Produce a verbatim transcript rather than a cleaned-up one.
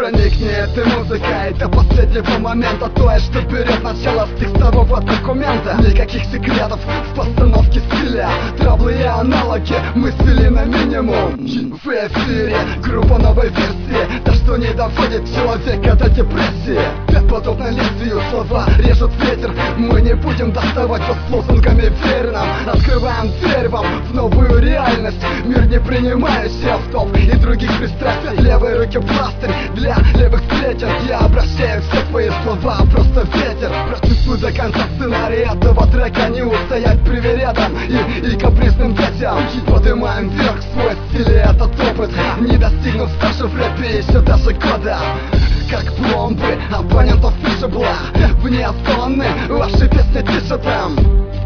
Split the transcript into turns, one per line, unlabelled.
проникнет и музыка, и до последнего момента то есть, что берет начало с текстового документа. Никаких секретов в постановке стиля, траблы и аналоги мы свели на минимум. В эфире группа новой версии, то что не доводит человека до депрессии. Подобно лезвию слова режут ветер, мы не будем доставать вас с лозунгами «Верь нам». Открываем дверь вам в новую реальность, мир не принимающий автоп и других пристрастий. Левой руке пластырь для левых сплетен, я обращаю все твои слова просто ветер. Прочувствуй до конца сценарий этого трека, не устоять привередам и, и капризным детям. Поднимаем вверх свой стиль и этот опыт, не достигнув стажа в рэпе еще даже года. Как пломбы оппонентов пишебла, вне зоны ваши песни тише там.